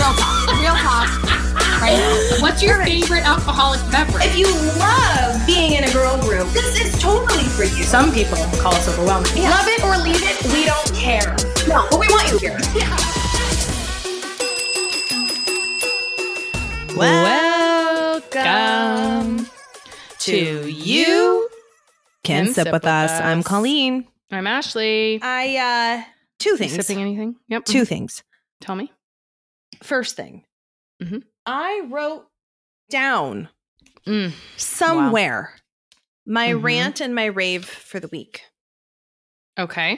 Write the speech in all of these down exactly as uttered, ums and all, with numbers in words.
real talk. Real talk. Right? What's your right. favorite alcoholic beverage? If you love being in a girl group, this is totally for you. Some people call us overwhelming. Yeah. Love it or leave it, we don't care. No, but we want you here. Yeah. Welcome to You Can, Can Sip, Sip With Us. us. I'm Colleen. I'm Ashley. I, uh, two things. Sipping anything? Yep. Two mm-hmm. things. Tell me. First thing. Mm-hmm. I wrote down mm. somewhere wow. my mm-hmm. rant and my rave for the week. Okay.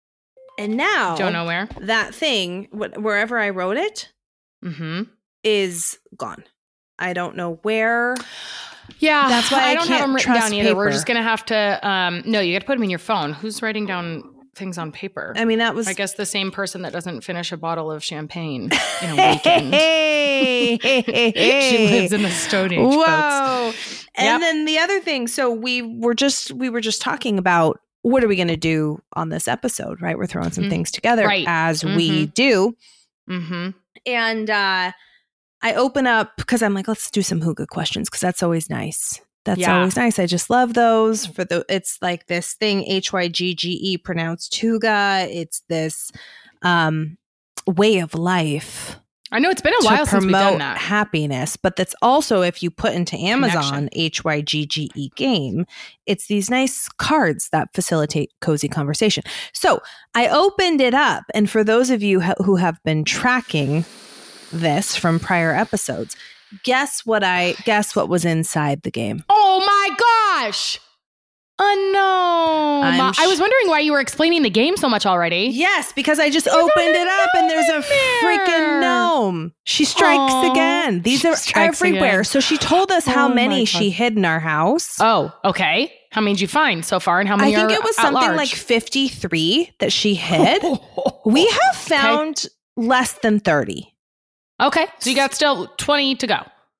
And now. Don't know where. That thing, wh- wherever I wrote it, mm-hmm. is gone. I don't know where. Yeah, that's why I, I don't can't have them written down either. Paper. We're just gonna have to. Um, no, you got to put them in your phone. Who's writing down things on paper? I mean, that was. I guess the same person that doesn't finish a bottle of champagne in a weekend. Hey, hey, hey, hey. She lives in the Stone Age. Whoa! Folks. And yep. then the other thing. So we were just we were just talking about what are we going to do on this episode, right? We're throwing some mm-hmm. things together right. as mm-hmm. we do. Mm-hmm. And uh, I open up because I'm like, let's do some Hygge questions because that's always nice. That's yeah. always nice. I just love those. For the, it's like this thing H Y G G E pronounced Hygge. It's this um, way of life. I know it's been a while since we've done that. Happiness, but that's also if you put into Amazon Connection. H Y G G E game, it's these nice cards that facilitate cozy conversation. So I opened it up, and for those of you ha- who have been tracking this from prior episodes, guess what I guess what was inside the game? Oh my gosh! Oh no! I'm I was wondering why you were explaining the game so much already. Yes, because I just There's opened it up and there's a there. freaking gnome. She strikes Aww. again. These She are everywhere. Again. So she told us how oh many she hid in our house. Oh, okay. How many did you find so far, and how many? I think are it was at something large? like fifty-three that she hid. We have found okay. less than thirty. Okay, so you got still twenty to go.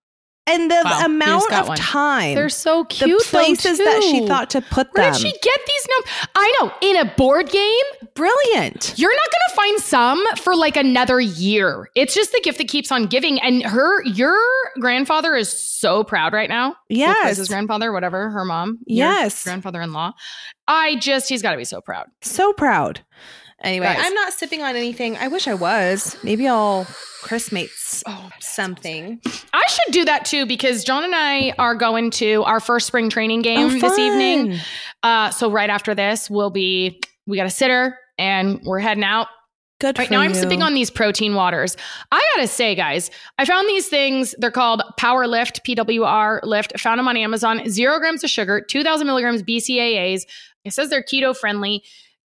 And the wow. amount of one. time. They're so cute. The places though, that she thought to put Where them. Where did she get these numbers? I know. In a board game? Brilliant. You're not going to find some for like another year. It's just the gift that keeps on giving. And her, your grandfather is so proud right now. Yes. Well, Chris's grandfather, whatever, her mom. Yes. Grandfather-in-law. I just, he's got to be so proud. So proud. Anyway, Guys. I'm not sipping on anything. I wish I was. Maybe I'll Christmates oh, something. I should do that too because John and I are going to our first spring training game oh, this evening. Uh, so right after this, we'll be, we got a sitter and we're heading out. Good right for now, you. I'm sipping on these protein waters. I gotta say, guys, I found these things. They're called Power Lift, P W R Lift. I found them on Amazon. Zero grams of sugar, two thousand milligrams B C A As. It says they're keto friendly.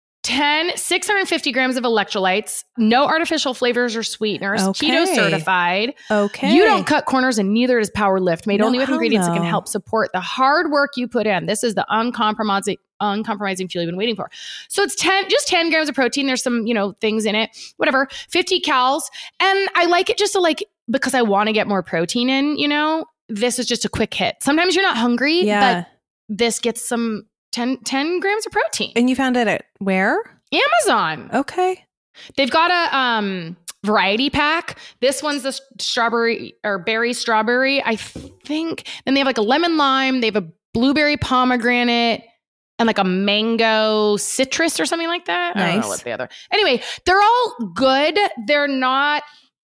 ten, six hundred fifty grams of electrolytes, no artificial flavors or sweeteners, okay. keto certified. Okay. You don't cut corners and neither does Power Lift, made no, only with ingredients no. that can help support the hard work you put in. This is the uncompromising, uncompromising fuel you've been waiting for. So it's ten, just ten grams of protein. There's some, you know, things in it, whatever, fifty calories. And I like it just to like, because I want to get more protein in, you know, this is just a quick hit. Sometimes you're not hungry, yeah. but this gets some ten, ten grams of protein. And you found it at where? Amazon. Okay. They've got a um, variety pack. This one's the strawberry or berry strawberry, I think. Then they have like a lemon lime. They have a blueberry pomegranate and like a mango citrus or something like that. Nice. I don't know what the other. Anyway, they're all good. They're not.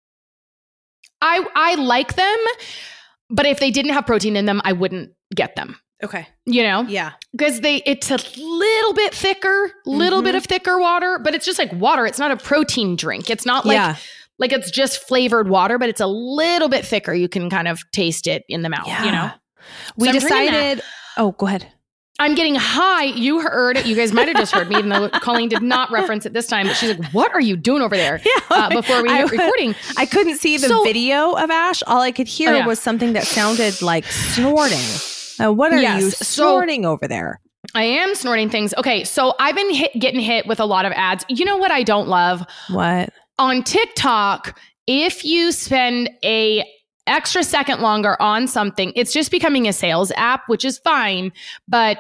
I I like them, but if they didn't have protein in them, I wouldn't get them. Okay. You know? Yeah. Because they it's a little bit thicker, little mm-hmm. bit of thicker water, but it's just like water. It's not a protein drink. It's not like yeah. like it's just flavored water, but it's a little bit thicker. You can kind of taste it in the mouth, yeah. you know? We so decided Oh, go ahead. I'm getting high. You heard it. You guys might have just heard me, even though Colleen did not reference it this time. But she's like, what are you doing over there? Yeah, uh, before we I, hit recording. I couldn't see the so, video of Ash. All I could hear oh, yeah. was something that sounded like snorting. Uh, what are yes, you so, snorting over there? I am snorting things. Okay, so I've been hit, getting hit with a lot of ads. You know what I don't love? What? On TikTok, if you spend a extra second longer on something, it's just becoming a sales app, which is fine. But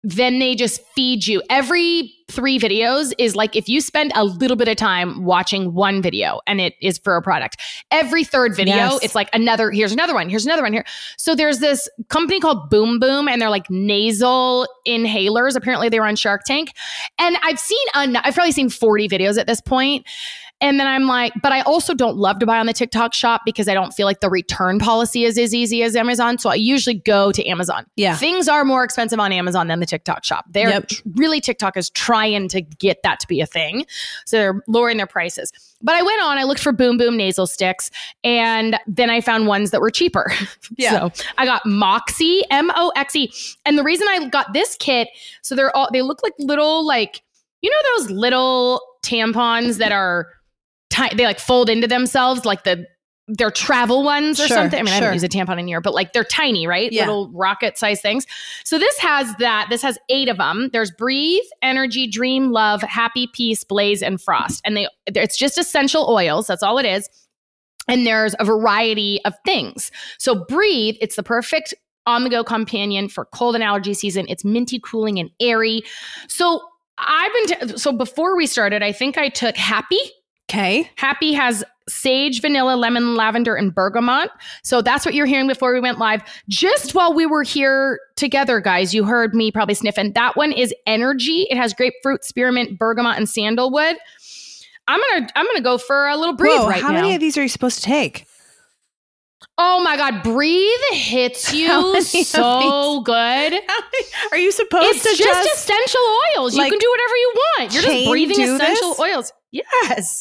then they just feed you. Every three videos is like if you spend a little bit of time watching one video and it is for a product. Every third video, Yes. it's like another, here's another one, here's another one here. So there's this company called Boom Boom and they're like nasal inhalers. Apparently they were on Shark Tank. And I've seen, un- I've probably seen forty videos at this point. And then I'm like, but I also don't love to buy on the TikTok shop because I don't feel like the return policy is as easy as Amazon. So I usually go to Amazon. Yeah. Things are more expensive on Amazon than the TikTok shop. They're Yep. really, TikTok is trying to get that to be a thing. So they're lowering their prices. But I went on, I looked for Boom Boom nasal sticks, and then I found ones that were cheaper. Yeah. So I got Moxie, M O X E. And the reason I got this kit, so they're all, they look like little, like, you know, those little tampons that are, ti- they like fold into themselves, like the, they're travel ones or Sure, something. I mean, I sure. don't use a tampon in here, but like they're tiny, right? Yeah. Little rocket size things. So this has that. This has eight of them. There's Breathe, Energy, Dream, Love, Happy, Peace, Blaze, and Frost. And they, it's just essential oils. That's all it is. And there's a variety of things. So Breathe, it's the perfect on-the-go companion for cold and allergy season. It's minty, cooling, and airy. So I've been, t- so before we started, I think I took Happy. Okay. Happy has sage, vanilla, lemon, lavender, and bergamot. So that's what you're hearing before we went live. Just while we were here together, guys, you heard me probably sniffing. That one is Energy. It has grapefruit, spearmint, bergamot, and sandalwood. I'm gonna I'm gonna go for a little Breathe Whoa, right how now. many of these are you supposed to take? Oh my God, Breathe hits How you many of so good. Are you supposed It's to just, just, essential oils. You like, can do whatever you want. You're just chain breathing do essential this? oils. Yes.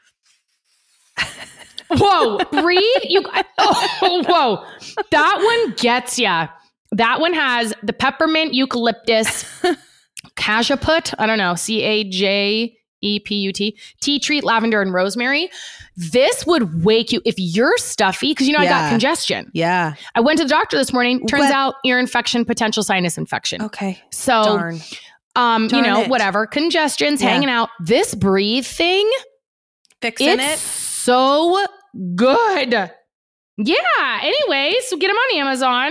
Whoa, breathe. You. Oh, whoa. That one gets ya. That one has the peppermint, eucalyptus, cajaput. I don't know. C A J E P U T. Tea tree, lavender, and rosemary. This would wake you if you're stuffy because you know I Yeah. got congestion. Yeah. I went to the doctor this morning. Turns What? out ear infection, potential sinus infection. Okay. So, Darn. um, Darn you know, it. whatever. Congestion's Yeah. hanging out. This Breathe thing. Fixing It's it. so good. Yeah. Anyway, so get them on Amazon.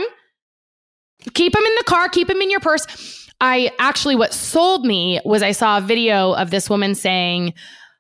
Keep them in the car. Keep them in your purse. I actually, what sold me was I saw a video of this woman saying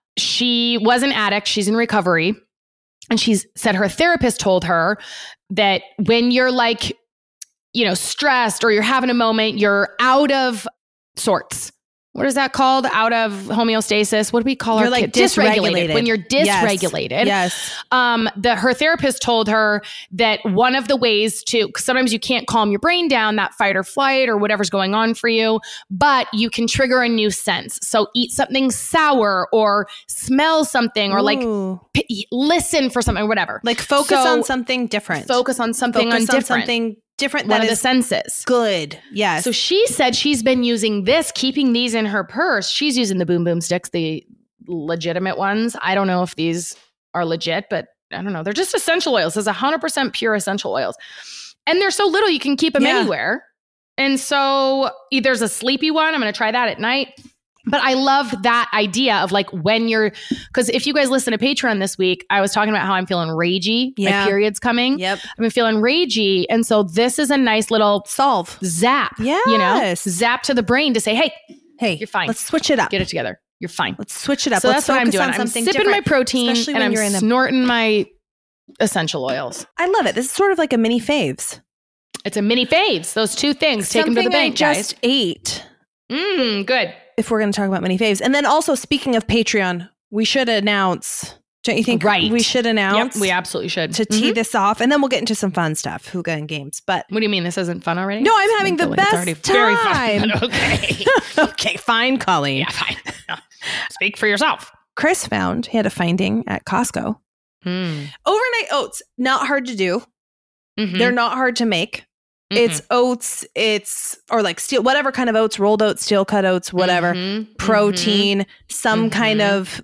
she was an addict. She's in recovery. And she's said her therapist told her that when you're like, you know, stressed or you're having a moment, you're out of sorts. What is that called? Out of homeostasis. What do we call You're our like kid? dysregulated. When you're Yes. dysregulated. Yes. Um, the her therapist told her that one of the ways to, 'cause sometimes you can't calm your brain down, that fight or flight or whatever's going on for you, but you can trigger a new sense. So eat something sour or smell something or like Ooh. p- listen for something or whatever. Like focus So on something different. Focus on something Focus on on different. something different one that of the is senses. good. Yes. So she said she's been using this, keeping these in her purse. She's using the Boom Boom sticks, the legitimate ones. I don't know if these are legit, but I don't know. They're just essential oils. There's one hundred percent pure essential oils. And they're so little, you can keep them Yeah. anywhere. And so e- there's a sleepy one. I'm going to try that at night. But I love that idea of like when you're, because if you guys listen to Patreon this week, I was talking about how I'm feeling ragey. Yeah. My period's coming. Yep. I've been feeling ragey. And so this is a nice little Solve. zap, you know, Yes. zap to the brain to say, hey, Hey, You're fine. Let's switch it up. get it together. You're fine. Let's switch it up. So Let's that's what I'm focus doing. on I'm something sipping different. my protein especially and when I'm you're in a- snorting my essential oils. I love it. This is sort of like a mini faves. It's a mini faves. Those two things. Take them to the Something I bank, guys. just ate. Mm, good. If we're going to talk about mini faves, and then also speaking of Patreon, we should announce. Don't you think? Right. We should announce Yep, we absolutely should. to tee Mhm. this off, and then we'll get into some fun stuff, hookah and games. But What do you mean? This isn't fun already? no, I'm I having feel the like it's best already very fun, time. but okay. Okay, fine, Colleen. Yeah, fine. Speak for yourself. Chris found he had a finding at Costco. Mm. Overnight oats, not hard to do. Mhm. They're not hard to make. Mhm. It's oats, it's or like steel, whatever kind of oats, rolled oats, steel cut oats, whatever. Mhm. Protein, some kind Mhm. of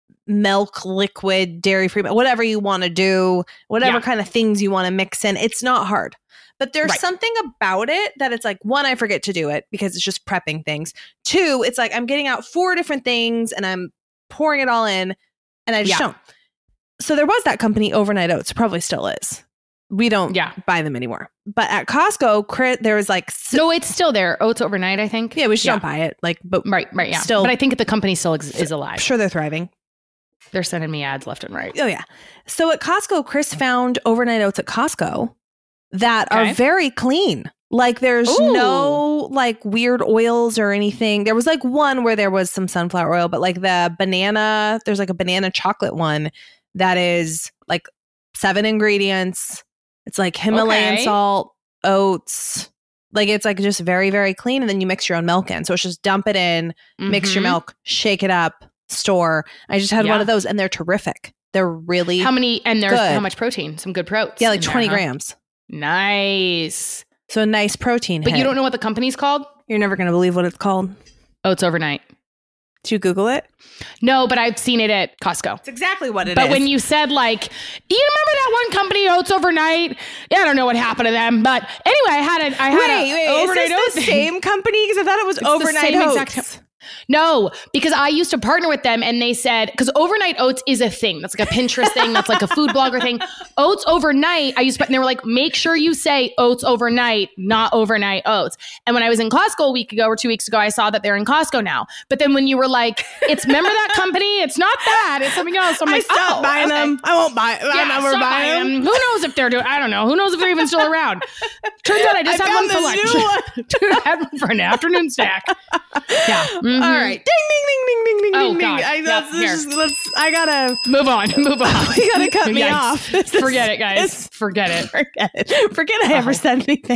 milk, liquid, dairy free, whatever you want to do, whatever Yeah. kind of things you want to mix in. It's not hard. But there's Right. something about it that it's like, one, I forget to do it because it's just prepping things. Two, it's like I'm getting out four different things and I'm pouring it all in and I just Yeah. don't. So there was that company, Overnight Oats, probably still is. We don't Yeah. buy them anymore. But at Costco, Chris, there was like, s- No, it's still there. Oats Overnight, I think. yeah, we just Yeah. don't buy it. Like, but Right, right, yeah. Still- but I think the company still ex- is I'm alive. sure they're thriving. They're sending me ads left and right. Oh, yeah. So at Costco, Chris found overnight oats at Costco that Okay. are very clean. Like there's Ooh. no like weird oils or anything. There was like one where there was some sunflower oil, but like the banana, there's like a banana chocolate one that is like seven ingredients. It's like Himalayan Okay. salt, oats. Like it's like just very, very clean. And then you mix your own milk in. So it's just dump it in, mix your Mhm. milk, shake it up, store. I just had Yeah. one of those and they're terrific. They're really, How many, and there's Good. how much protein? Some good protein. yeah, like twenty grams. Nice. So a nice protein But hit. you don't know what the company's called? You're never going to believe what it's called. Oats Overnight. Did you Google it? No, but I've seen it at Costco. It's exactly what it But when you said like, you remember that one company, Oats Overnight? Yeah, I don't know what happened to them, but anyway, I had a, I had wait, a wait, overnight is this oats the same company? Because I thought it was It's the overnight same oats. exact- No, because I used to partner with them and they said, because overnight oats is a thing. That's like a Pinterest thing. That's like a food blogger thing. Oats overnight, I used to, and they were like, make sure you say oats overnight, not overnight oats. And when I was in Costco a week ago or two weeks ago, I saw that they're in Costco now. But then when you were like, it's, remember that company? It's not that. It's something else. I'm I like, stopped oh, buying okay. them. I won't buy. I'm Yeah, never stop buying buying them. them. Who knows if they're doing? I don't know. Who knows if they're even still around? Turns out I just I had found one for this lunch. new Dude, I had one for an afternoon snack. Yeah. Mhm. All right. Ding, ding, ding, ding, ding, ding, Oh, ding, God. ding. I, Yep, let's, here. just, let's, I gotta, Move on. Move on. you gotta cut me Yikes. off. This is- Forget it, guys. this- Forget it. Forget it. Forget I ever Oh. said anything.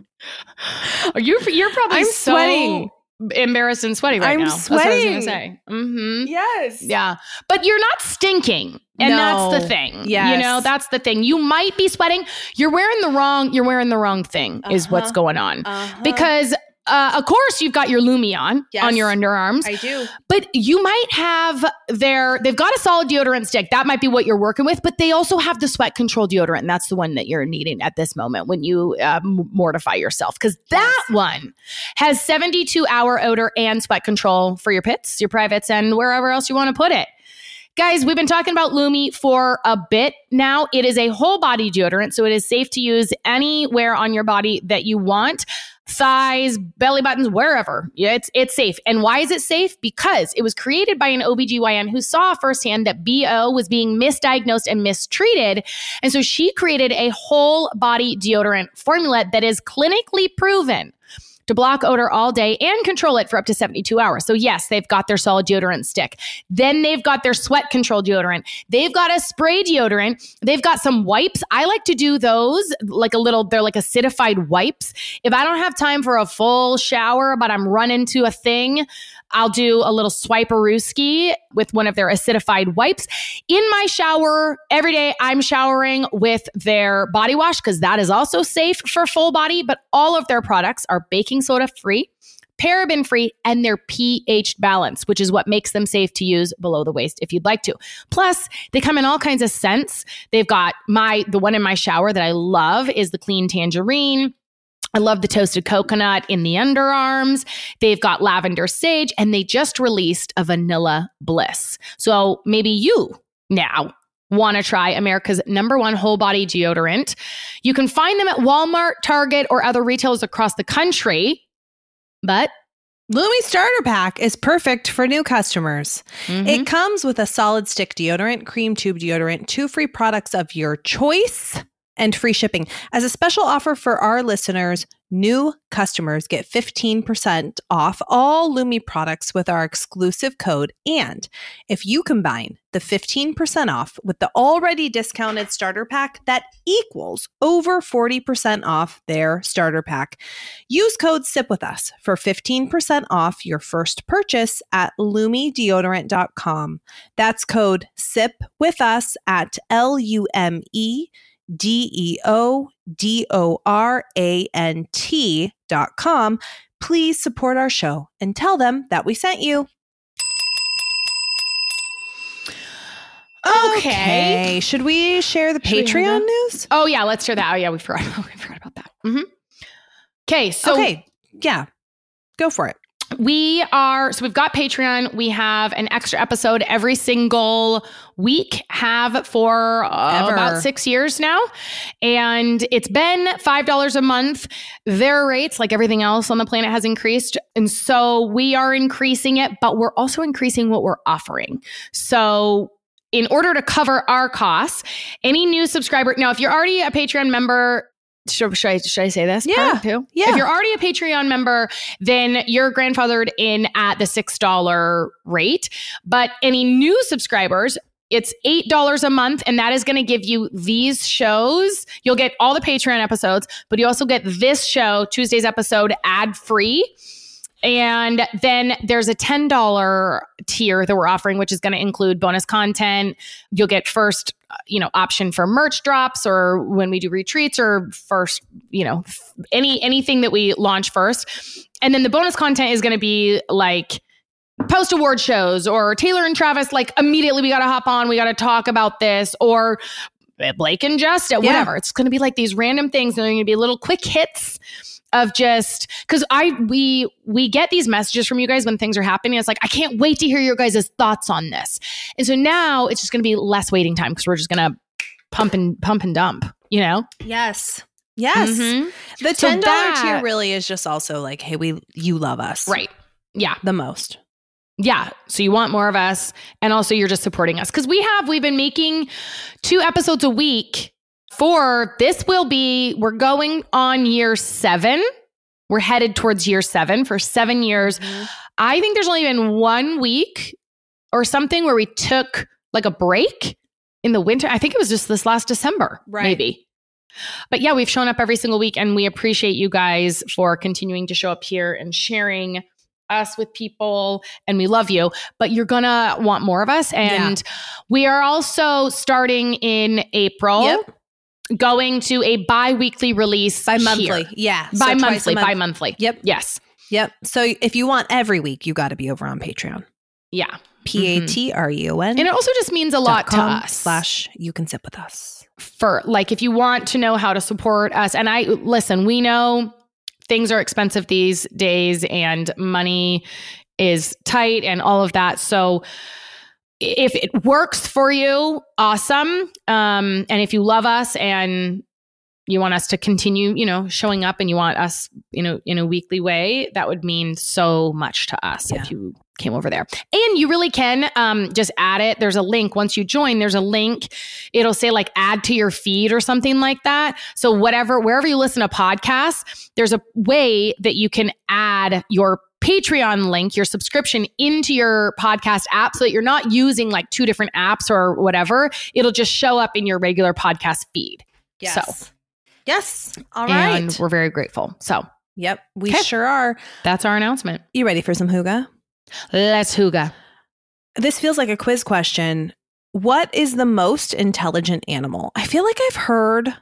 Are you? You're probably I'm so sweating. embarrassed and sweaty right I'm now. That's what I was sweating. gonna say. Mm-hmm. Yes. Yeah, but you're not stinking, and No. that's the thing. Yes. You know, that's the thing. You might be sweating. You're wearing the wrong. You're wearing the wrong thing. Is Uh-huh. what's going on. Uh-huh. Because, uh, of course, you've got your Lumi on Yes. on your underarms. I do. But you might have their, they've got a solid deodorant stick. That might be what you're working with, but they also have the sweat control deodorant. And that's the one that you're needing at this moment when you uh, m- mortify yourself. Because that one has seventy-two hour odor and sweat control for your pits, your privates, and wherever else you want to put it. Guys, we've been talking about Lumi for a bit now. It is a whole body deodorant, so it is safe to use anywhere on your body that you want. Thighs, belly buttons, wherever. Yeah, it's it's safe. And why is it safe? Because it was created by an O B G Y N who saw firsthand that B O was being misdiagnosed and mistreated. And so she created a whole body deodorant formula that is clinically proven to block odor all day and control it for up to seventy-two hours. So yes, they've got their solid deodorant stick. Then they've got their sweat control deodorant. They've got a spray deodorant. They've got some wipes. I like to do those like a little, they're like acidified wipes. If I don't have time for a full shower, but I'm running to a thing, I'll do a little swiperooski with one of their acidified wipes. In my shower, every day I'm showering with their body wash because that is also safe for full body, but all of their products are baking soda free, paraben free, and they're pH balanced, which is what makes them safe to use below the waist if you'd like to. Plus, they come in all kinds of scents. They've got my, the one in my shower that I love is the clean tangerine. I love the toasted coconut in the underarms. They've got lavender sage, and they just released a vanilla bliss. So maybe you now want to try America's number one whole body deodorant. You can find them at Walmart, Target, or other retailers across the country. But Lumi Starter Pack is perfect for new customers. mhm. It comes with a solid stick deodorant, cream tube deodorant, two free products of your choice, and free shipping. As a special offer for our listeners, new customers get fifteen percent off all Lumi products with our exclusive code. And if you combine the fifteen percent off with the already discounted starter pack, that equals over forty percent off their starter pack. Use code SIP with us for fifteen percent off your first purchase at lumi deodorant dot com. That's code SIP with us at L U M E D E O D O R A N T dot com. Please support our show and tell them that we sent you. Okay. Should we share the Should we have Patreon that? news? Oh, yeah, let's share that. Oh, yeah, we forgot, we forgot about that. Mhm. Okay, so okay. Yeah. Go for it. We are, so we've got Patreon. We have an extra episode every single week, have for uh, about six years now. And it's been five dollars a month. Their rates, like everything else on the planet, has increased. And so we are increasing it, but we're also increasing what we're offering. So in order to cover our costs, any new subscriber, now if you're already a Patreon member, Should, should, I, should I say this Yeah. part too? Yeah. If you're already a Patreon member, then you're grandfathered in at the six dollars rate. But any new subscribers, it's eight dollars a month. And that is going to give you these shows. You'll get all the Patreon episodes, but you also get this show, Tuesday's episode, ad-free. And then there's a ten dollars tier that we're offering, which is going to include bonus content. You'll get first, you know, option for merch drops, or when we do retreats, or first, you know, any anything that we launch first. And then the bonus content is going to be like post award shows, or Taylor and Travis, like immediately we got to hop on, we got to talk about this, or Blake and Just, whatever. It's going to be like these random things, and they're going to be little quick hits of just, because I we we get these messages from you guys when things are happening. It's like, I can't wait to hear your guys' thoughts on this. And so now it's just going to be less waiting time, because we're just going to pump and pump and dump, you know? Yes. Yes. Mhm. The So ten dollars that- tier really is just also like, hey, we you love us. Right. Yeah. The most. Yeah. So you want more of us, and also you're just supporting us, because we have, we've been making two episodes a week for, this will be, we're going on year seven. We're headed towards year seven for seven years. Mm-hmm. I think there's only been one week or something where we took like a break in the winter. I think it was just this last December, Right. maybe. But yeah, we've shown up every single week, and we appreciate you guys for continuing to show up here and sharing us with people, and we love you, but you're gonna want more of us. And yeah. we are also starting in April, Yep. going to a bi-weekly release. Bi-monthly. Here. Yeah. So Bi-monthly, twice a month. bi-monthly. Yep. Yes. Yep. So if you want every week, you got to be over on Patreon. Yeah. P A T R E O N. And it also just means a lot to us. Slash you can sit with us. For like, if you want to know how to support us, and I listen, we know things are expensive these days, and money is tight and all of that. So if it works for you, awesome. Um, and if you love us and you want us to continue, you know, showing up, and you want us, you know, in a weekly way, that would mean so much to us yeah. if you came over there. And you really can um, just add it. There's a link. Once you join, there's a link. It'll say like add to your feed or something like that. So whatever, wherever you listen to podcasts, there's a way that you can add your Patreon link, your subscription, into your podcast app, so that you're not using like two different apps or whatever. It'll just show up in your regular podcast feed. Yes. So, yes. All right. And we're very grateful. So, yep, we okay. sure are. That's our announcement. You ready for some hygge? Let's hygge. This feels like a quiz question. What is the most intelligent animal? I feel like I've heard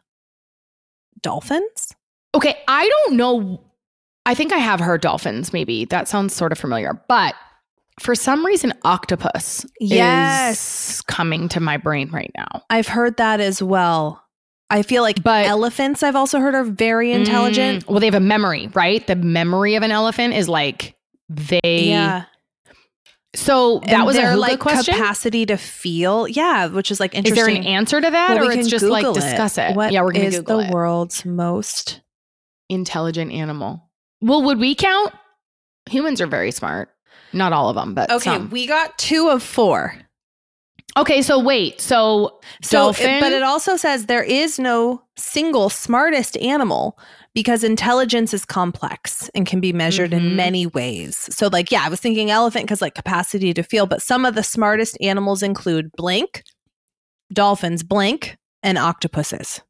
dolphins. Okay, I don't know. I think I have heard dolphins, maybe. That sounds sort of familiar. But for some reason, octopus yes. is coming to my brain right now. I've heard that as well. I feel like but, elephants, I've also heard, are very intelligent. Mm, well, they have a memory, right? The memory of an elephant is like they... Yeah. So that and was their a like question? Capacity to feel. Yeah, which is like interesting. Is there an answer to that, well, or it's just Google like discuss it? it. What yeah, we're going to is Google the it. world's most intelligent animal? Well, would we count? Humans are very smart. Not all of them, but okay. Some. We got two of four. Okay, so wait. So, so dolphin, it, but it also says there is no single smartest animal, because intelligence is complex and can be measured mm-hmm. in many ways. So like, yeah, I was thinking elephant because like capacity to feel, but some of the smartest animals include blink, dolphins, blink, and octopuses.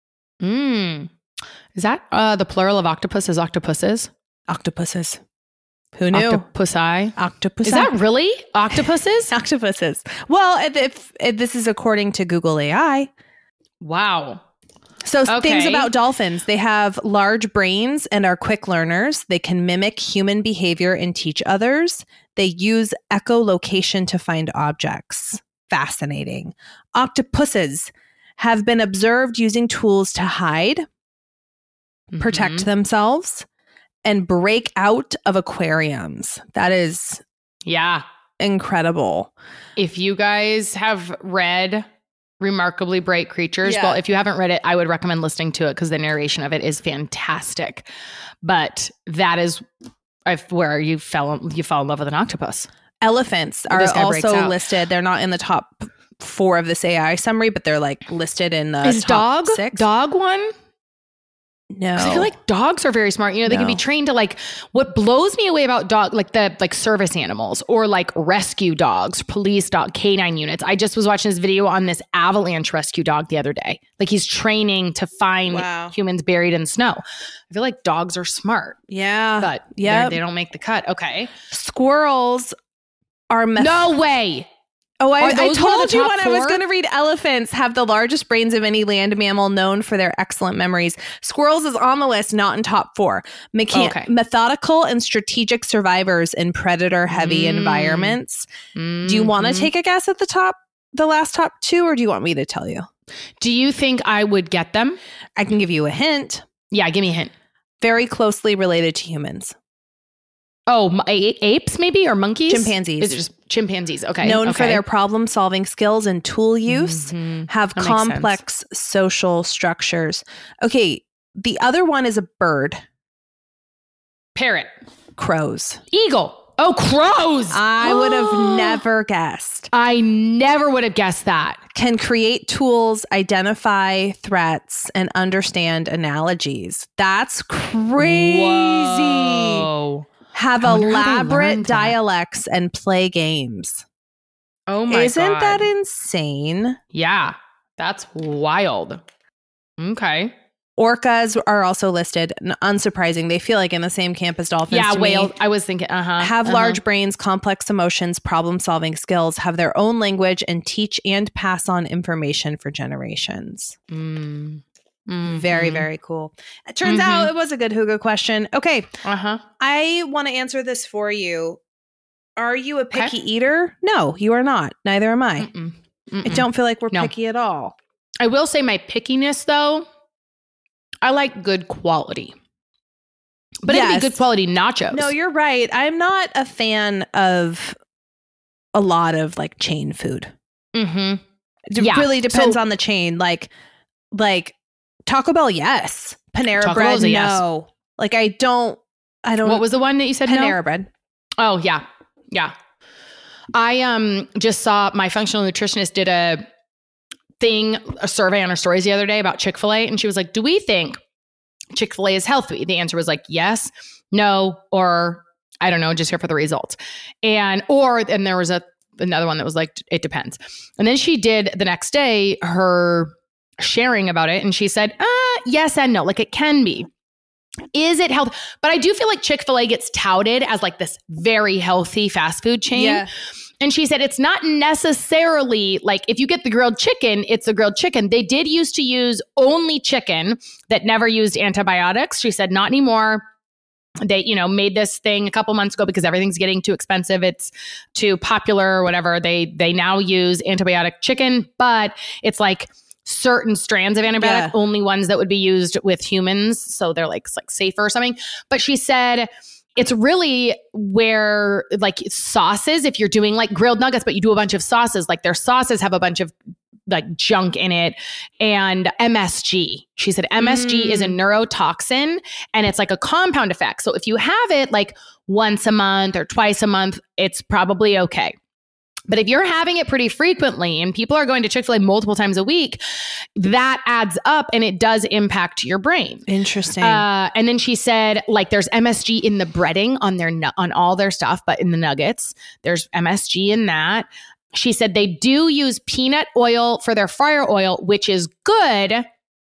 Mm. Is that uh, the plural of octopus is octopuses? Octopuses. Who knew? Octopusi. Octopusi. Is that really octopuses? Octopuses. Well, if, if, if this is according to Google A I. Wow. So okay. things about dolphins, they have large brains and are quick learners. They can mimic human behavior and teach others. They use echolocation to find objects. Fascinating. Octopuses have been observed using tools to hide, mm-hmm. protect themselves, and break out of aquariums. That is Yeah. incredible. If you guys have read Remarkably Bright Creatures, Yeah. well, if you haven't read it, I would recommend listening to it because the narration of it is fantastic. But that is I've, where you fell you fall in love with an octopus. Elephants are This guy breaks also out. listed. They're not in the top four of this A I summary, but they're like listed in the Is top dog six. dog one? No. 'Cause I feel like dogs are very smart. You know, they can be No. trained to like, what blows me away about dog, like the like service animals or like rescue dogs, police dog, canine units. I just was watching this video on this avalanche rescue dog the other day. Like he's training to find Wow. humans buried in snow. I feel like dogs are smart, Yeah. but Yep. they're- they don't make the cut. Okay. Squirrels are meth- No way. Oh, I, Are I those one of told the you top when I was four? going to read elephants have the largest brains of any land mammal, known for their excellent memories. Squirrels is on the list, not in top four. Mecha- Okay. Methodical and strategic survivors in predator-heavy Mm. environments. Do you want to Mhm. take a guess at the top, the last top two, or do you want me to tell you? Do you think I would get them? I can give you a hint. Yeah, give me a hint. Very closely related to humans. Oh, m- a- apes maybe or monkeys? Chimpanzees. Is it just chimpanzees? Okay. Known for okay. their problem-solving skills and tool use. Mhm. Have That makes sense. complex social structures. Okay, the other one is a bird. Parrot. Crows. Eagle. Oh, crows. I would have never guessed. I never would have guessed that. Can create tools, identify threats, and understand analogies. That's crazy. Whoa. Have I wonder how they elaborate learned that. dialects and play games. Oh my Isn't God. that insane? Yeah. That's wild. Okay. Orcas are also listed. N- Unsurprising. They feel like in the same camp as dolphins. Yeah, to me. whale. I was thinking, uh-huh. Have uh-huh. large brains, complex emotions, problem solving skills, have their own language, and teach and pass on information for generations. Mm. Very, Mhm. very cool. It turns Mhm. out it was a good Hugo question. Okay, Uh-huh. I want to answer this for you. Are you a Okay. picky eater? No, you are not. Neither am I. Mm-mm. I Mm-mm. don't feel like we're No. picky at all. I will say my pickiness, though, I like good quality. But it'd Yes. be good quality nachos. No, you're right. I'm not a fan of a lot of like chain food. Mm-hmm. It Yeah. really depends So- on the chain. Like, like Taco Bell, yes. Panera Taco Bread, Bell's a yes. no. Like, I don't. I don't. What was the one that you said Panera no? Bread? Oh, yeah. Yeah. I um just saw my functional nutritionist did a thing, a survey on her stories the other day about Chick-fil-A. And she was like, do we think Chick-fil-A is healthy? The answer was like, yes, no, or I don't know, just here for the results. And, or, and there was a, another one that was like, it depends. And then she did the next day her sharing about it. And she said, uh, yes and no, like it can be. Is it healthy? But I do feel like Chick-fil-A gets touted as like this very healthy fast food chain. Yeah. And she said, it's not necessarily like if you get the grilled chicken, it's a grilled chicken. They did used to use only chicken that never used antibiotics. She said, not anymore. They, you know, made this thing a couple months ago because everything's getting too expensive. It's too popular or whatever. They, they now use antibiotic chicken, but it's like certain strands of antibiotic, Yeah. only ones that would be used with humans. So they're like, like safer or something. But she said, it's really where like sauces, if you're doing like grilled nuggets, but you do a bunch of sauces, like their sauces have a bunch of like junk in it, and M S G. She said M S G Mm. is a neurotoxin and it's like a compound effect. So if you have it like once a month or twice a month, it's probably okay. But if you're having it pretty frequently and people are going to Chick-fil-A multiple times a week, that adds up and it does impact your brain. Interesting. Uh, and then she said, like, there's M S G in the breading on their nu- on all their stuff, but in the nuggets, there's M S G in that. She said they do use peanut oil for their fryer oil, which is good.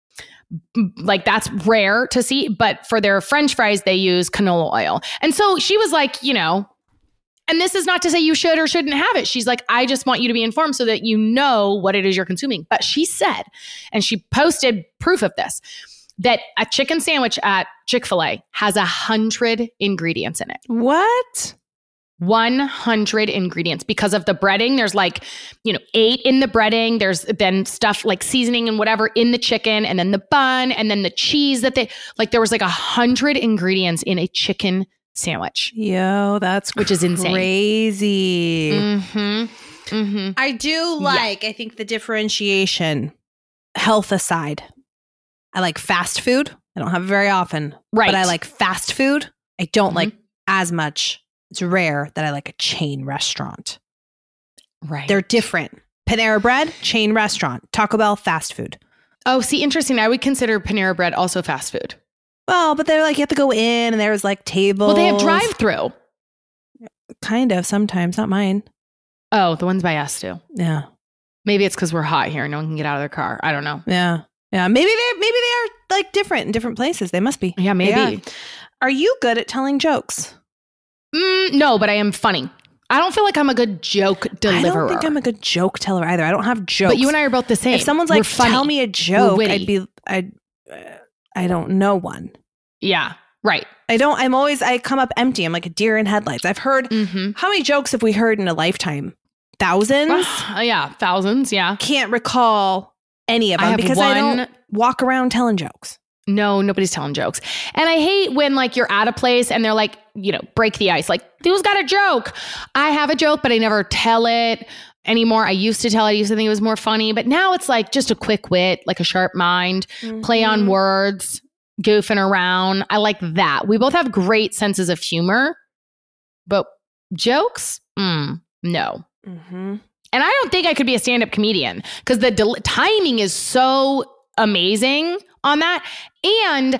Like that's rare to see, but for their French fries, they use canola oil. And so she was like, you know, and this is not to say you should or shouldn't have it. She's like, I just want you to be informed so that you know what it is you're consuming. But she said, and she posted proof of this, that a chicken sandwich at Chick-fil-A has a hundred ingredients in it. what? one hundred ingredients because of the breading. There's like, you know, eight in the breading. There's then stuff like seasoning and whatever in the chicken, and then the bun, and then the cheese that they, like there was like a hundred ingredients in a chicken sandwich. Yo, that's which is insane. Crazy. Mm-hmm. Mm-hmm. I do like, yeah. I think the differentiation, health aside, I like fast food. I don't have it very often, right? But I like fast food. I don't mm-hmm. like as much. It's rare that I like a chain restaurant. Right. They're different. Panera Bread, chain restaurant. Taco Bell, fast food. Oh, see, interesting. I would consider Panera Bread also fast food. Well, but they're like, you have to go in and there's like tables. Well, they have drive-through. Kind of, sometimes, not mine. Oh, the ones by us do. Yeah. Maybe it's because we're hot here. No one can get out of their car. I don't know. Yeah. Yeah. Maybe they maybe they are like different in different places. They must be. Yeah, maybe. Are you good at telling jokes? Mm, no, but I am funny. I don't feel like I'm a good joke deliverer. I don't think I'm a good joke teller either. I don't have jokes. But you and I are both the same. If someone's like, tell me a joke, I'd be, I'd, uh, I don't know one. Yeah, right. I don't, I'm always, I come up empty. I'm like a deer in headlights. I've heard, mm-hmm. how many jokes have we heard in a lifetime? Thousands? Uh, yeah, thousands, yeah. Can't recall any of them I because one, I don't walk around telling jokes. No, nobody's telling jokes. And I hate when like you're at a place and they're like, you know, break the ice. Like, who's got a joke? I have a joke, but I never tell it anymore. I used to tell it. I used to think it was more funny. But now it's like just a quick wit, like a sharp mind, mm-hmm. play on words, goofing around. I like that. We both have great senses of humor. But jokes? Mm, no. Mm-hmm. And I don't think I could be a stand-up comedian because the del- timing is so amazing on that. And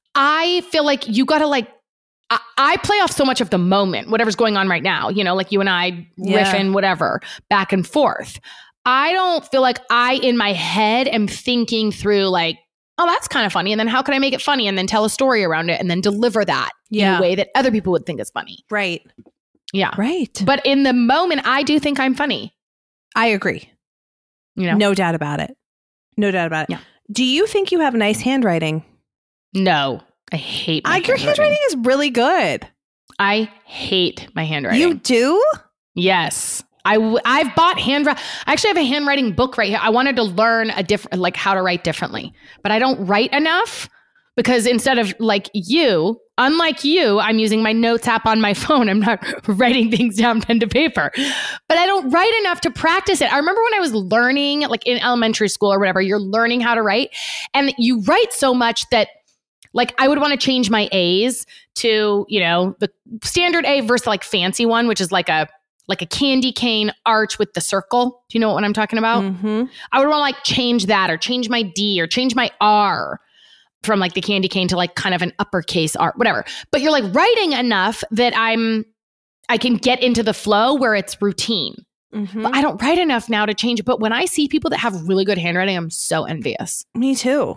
I feel like you got to like, I, I play off so much of the moment, whatever's going on right now, you know, like you and I yeah. riffing, whatever, back and forth. I don't feel like I, in my head, am thinking through like, oh, that's kind of funny. And then how can I make it funny? And then tell a story around it and then deliver that yeah. in a way that other people would think is funny. Right. Yeah. Right. But in the moment, I do think I'm funny. I agree. You know? No doubt about it. No doubt about it. Yeah. Do you think you have nice handwriting? No, I hate my uh, handwriting. Your handwriting is really good. I hate my handwriting. You do? Yes. I w- I've bought handwriting. I actually have a handwriting book right here. I wanted to learn a different, like how to write differently, but I don't write enough because instead of like you, unlike you, I'm using my notes app on my phone. I'm not writing things down pen to paper, but I don't write enough to practice it. I remember when I was learning, like in elementary school or whatever, you're learning how to write and you write so much that like I would want to change my A's to, you know, the standard A versus like fancy one, which is like a, like a candy cane arch with the circle. Do you know what I'm talking about? Mm-hmm. I would want to like change that or change my D or change my R from like the candy cane to like kind of an uppercase R, whatever. But you're like writing enough that I'm, I can get into the flow where it's routine. Mm-hmm. But I don't write enough now to change it. But when I see people that have really good handwriting, I'm so envious. Me too.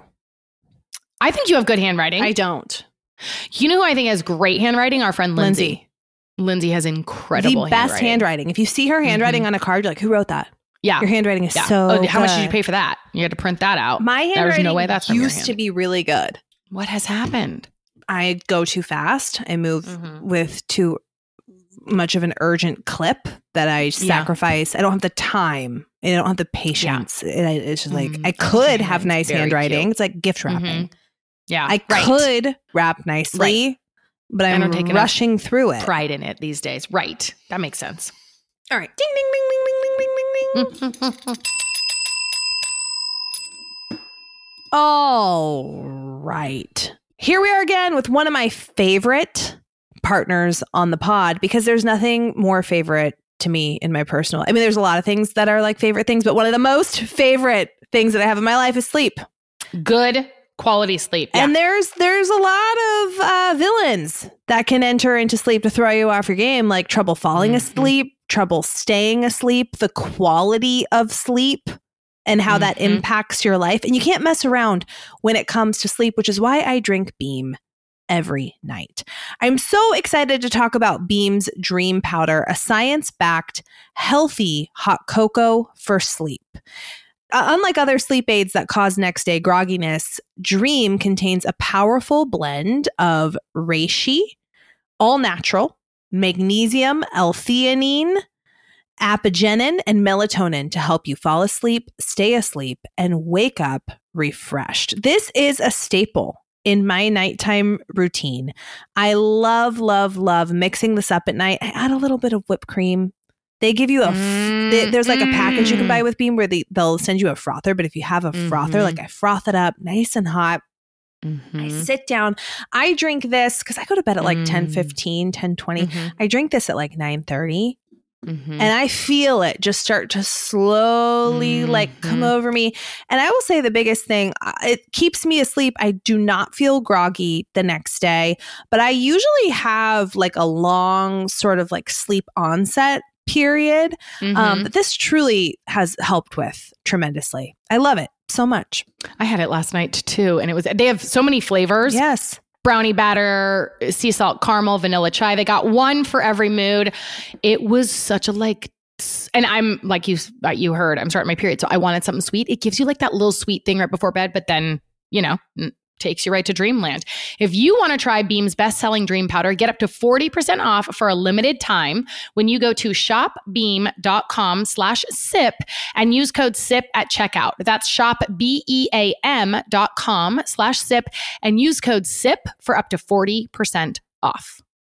I think you have good handwriting. I don't. You know who I think has great handwriting? Our friend Lindsay. Lindsay. Lindsay has incredible the best handwriting. handwriting. If you see her handwriting mm-hmm. on a card, you're like, who wrote that? Yeah. Your handwriting is yeah. so oh, How good. much did you pay for that? You had to print that out. My handwriting There's no way that's from your used hand. to be really good. What has happened? I go too fast. I move mm-hmm. with too much of an urgent clip that I sacrifice. Yeah. I don't have the time. I don't have the patience. Yeah. It, it's just like, mm-hmm. I could have nice handwriting. Cute. It's like gift wrapping. Mm-hmm. Yeah. I right. could wrap nicely, right. but I'm rushing through it. Pride in it these days. Right. That makes sense. All right. Ding, ding, ding, ding, ding, ding, ding, ding, ding. All right. Here we are again with one of my favorite partners on the pod because there's nothing more favorite to me in my personal. I mean, there's a lot of things that are like favorite things, but one of the most favorite things that I have in my life is sleep. Good quality sleep. Yeah. And there's there's a lot of uh, villains that can enter into sleep to throw you off your game, like trouble falling mm-hmm. asleep, trouble staying asleep, the quality of sleep and how mm-hmm. that impacts your life. And you can't mess around when it comes to sleep, which is why I drink Beam every night. I'm so excited to talk about Beam's Dream Powder, a science-backed, healthy hot cocoa for sleep. Uh, unlike other sleep aids that cause next day grogginess, Dream contains a powerful blend of reishi, all natural, magnesium, L-theanine, apigenin, and melatonin to help you fall asleep, stay asleep, and wake up refreshed. This is a staple in my nighttime routine. I love, love, love mixing this up at night. I add a little bit of whipped cream. They give you a, f- they, there's like a package you can buy with Beam where they, they'll send you a frother. But if you have a Mm-hmm. frother, like I froth it up nice and hot. Mm-hmm. I sit down. I drink this because I go to bed at like Mm. ten fifteen, ten twenty. Mhm. I drink this at like nine thirty. Mhm. And I feel it just start to slowly like come Mhm. over me. And I will say the biggest thing, uh, it keeps me asleep. I do not feel groggy the next day, but I usually have like a long sort of like sleep onset period. Mhm. Um, that this truly has helped with tremendously. I love it so much. I had it last night too, and it was. They have so many flavors: Yes. brownie batter, sea salt, caramel, vanilla chai. They got one for every mood. It was such a like. s- And I'm like you, like you heard. I'm starting my period, so I wanted something sweet. It gives you like that little sweet thing right before bed, but then you know. n- takes you right to dreamland. If you want to try Beam's best-selling dream powder, get up to forty percent off for a limited time when you go to shopbeam.com slash sip and use code SIP at checkout. That's shopbeam.com slash sip and use code SIP for up to forty percent off.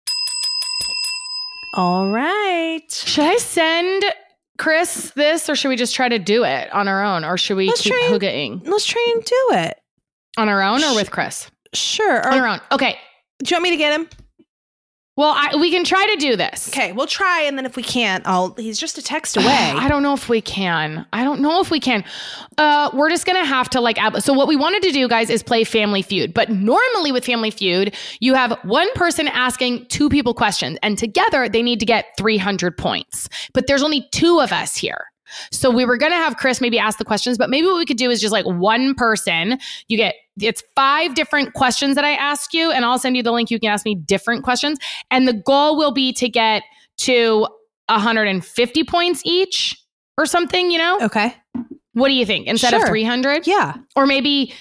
All right. Should I send Chris this or should we just try to do it on our own or should we Let's keep try and- hooking? Let's try and do it. On our own or with Chris? Sure. On Or, our own. Okay. do you want me to get him? Well, I, we can try to do this. Okay, we'll try, and then if we can't, I'll. He's just a text away. I don't know if we can. I don't know if we can. Uh, we're just going to have to like, ab- so what we wanted to do, guys, is play Family Feud. But normally with Family Feud, you have one person asking two people questions, and together they need to get three hundred points. But there's only two of us here. So we were going to have Chris maybe ask the questions, but maybe what we could do is just like one person. You get, it's five different questions that I ask you, and I'll send you the link. You can ask me different questions. And the goal will be to get to one hundred fifty points each or something, you know? Okay. What do you think? Instead Sure. of three hundred? Yeah. Or maybe,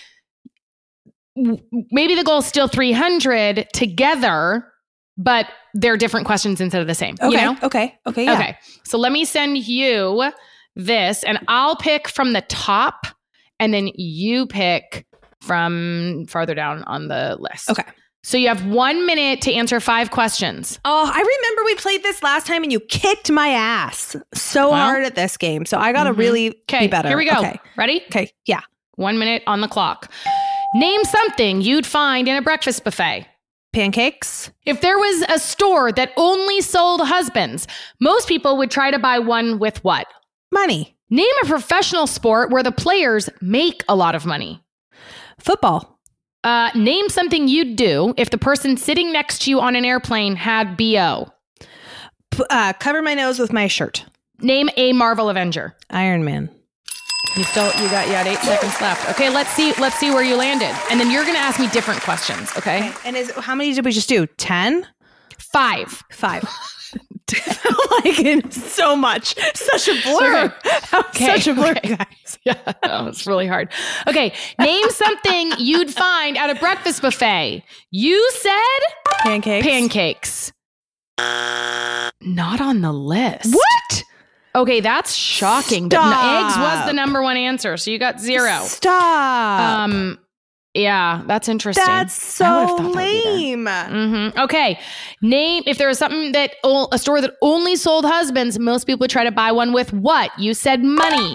maybe the goal is still three hundred together, but they're different questions instead of the same. Okay. You know? Okay. Okay. Yeah. Okay. So let me send you this and I'll pick from the top and then you pick from farther down on the list. Okay. So you have one minute to answer five questions. Oh, I remember we played this last time, and you kicked my ass so Well. hard at this game. So I got to Mhm. really Okay. be better. Here we go. Okay. Ready? Okay. Yeah. One minute on the clock. Name something you'd find in a breakfast buffet. Pancakes. If there was a store that only sold husbands, most people would try to buy one with what? Money. Name a professional sport where the players make a lot of money. Football. Uh, name something you'd do if the person sitting next to you on an airplane had B O. P- uh, cover my nose with my shirt. Name a Marvel Avenger. Iron Man. You still you got you had eight seconds left. Okay, let's see let's see where you landed, and then you're gonna ask me different questions. Okay, Okay. And is how many did we just do? Ten? five. Five. Like it's so much. Such a blur. Okay. Such a blur, Okay. guys. Yeah, oh, it's really hard. Okay, name something you'd find at a breakfast buffet. You said Pancakes. pancakes. Not on the list. What? Okay, that's shocking. But Stop. eggs was the number one answer, so you got zero. Stop. Um, yeah, that's interesting. That's I would've so thought that would be there. lame. Mm-hmm. Okay, name if there was something that o- a store that only sold husbands, most people would try to buy one with what? You said money.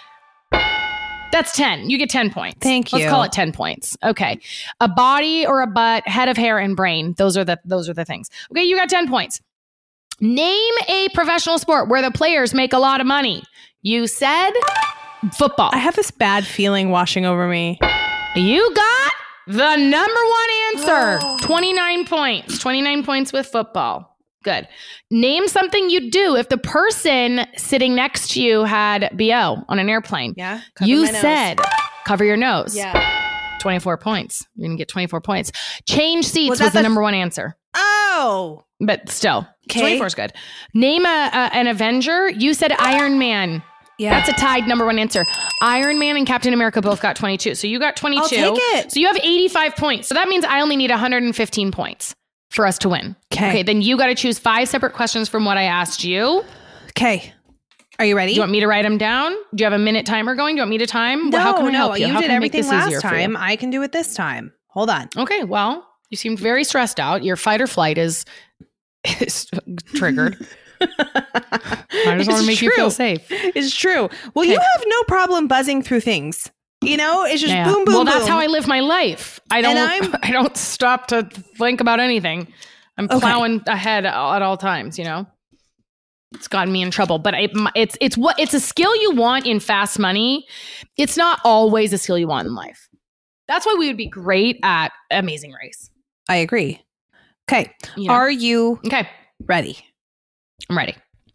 That's ten. You get ten points. Thank you. Let's call it ten points. Okay, a body or a butt, head of hair, and brain. Those are the those are the things. Okay, you got ten points. Name a professional sport where the players make a lot of money. You said football. I have this bad feeling washing over me. You got the number one answer. twenty-nine points. twenty-nine points with football. Good. Name something you'd do if the person sitting next to you had B O on an airplane. Yeah. You said cover your nose. Yeah. twenty-four points. You're going to get twenty-four points. Change seats Was was, that the the- number one answer. Oh. But still, Okay. twenty-four is good. Name a, a an Avenger. You said Iron Man. Yeah. That's a tied number one answer. Iron Man and Captain America both got twenty-two. So you got twenty-two. I'll take it. So you have eighty-five points. So that means I only need one hundred fifteen points for us to win. Okay. Okay. Then you got to choose five separate questions from what I asked you. Okay. Are you ready? Do you want me to write them down? Do you have a minute timer going? Do you want me to time? No, How can I no. help you? You How did can I make everything this last easier for you? time. I can do it this time. Hold on. Okay. Well, you seemed very stressed out. Your fight or flight is, is triggered. I just want to make true. you feel safe. It's true. Well, Okay. you have no problem buzzing through things. You know, it's just Yeah. boom, boom, Well, boom. that's how I live my life. I don't. I'm- I don't stop to think about anything. I'm Okay. plowing ahead at all times. You know, it's gotten me in trouble. But it, it's it's what it's a skill you want in fast money. It's not always a skill you want in life. That's why we would be great at Amazing Race. I agree. Okay. You know? Are you Okay, ready? I'm ready.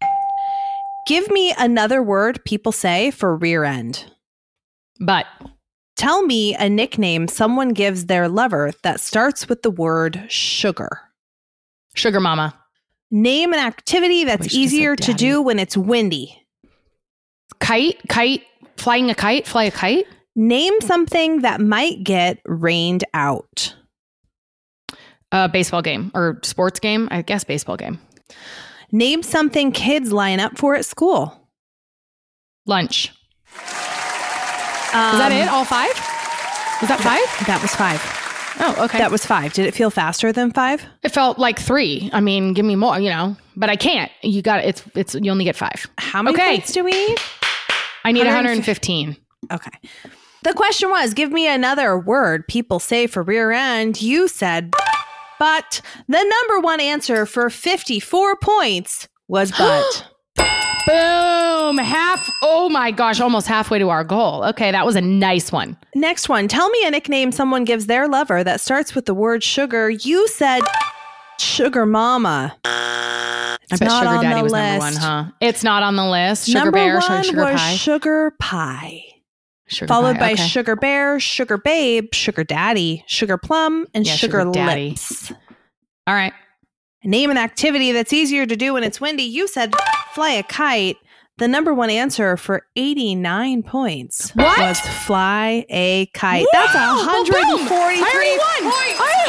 Give me another word people say for rear end. But Tell me a nickname someone gives their lover that starts with the word sugar. sugar mama, Name an activity that's Wish you said easier to daddy. do when it's windy. kite, kite, flying a kite, fly a kite. Name something that might get rained out. Uh, baseball game or sports game. I guess baseball game. Name something kids line up for at school. Lunch. Um, Is that it? All five? Was that five? That was five. Oh, okay. That was five. Did it feel faster than five? It felt like three. I mean, give me more, you know, but I can't. You got it's it's you only get five. How many Okay. points do we need? I need one one hundred hundred fifteen. Okay. The question was, give me another word people say for rear end. You said, but the number one answer for fifty-four points was but. Boom. Half. Oh my gosh. Almost halfway to our goal. Okay. That was a nice one. Next one. Tell me a nickname someone gives their lover that starts with the word sugar. You said sugar mama. I It's bet not Sugar on Daddy the was number one, list. huh? It's not on the list. Sugar number Bear, one Sugar was Pie. sugar pie. Sugar Followed Pie, by okay. sugar bear, sugar babe, sugar daddy, sugar plum, and Yeah, sugar, sugar daddy. lips. All right. Name an activity that's easier to do when it's windy. You said fly a kite. The number one answer for eighty-nine points What? was fly a kite. That's Whoa, one hundred forty-three I already won.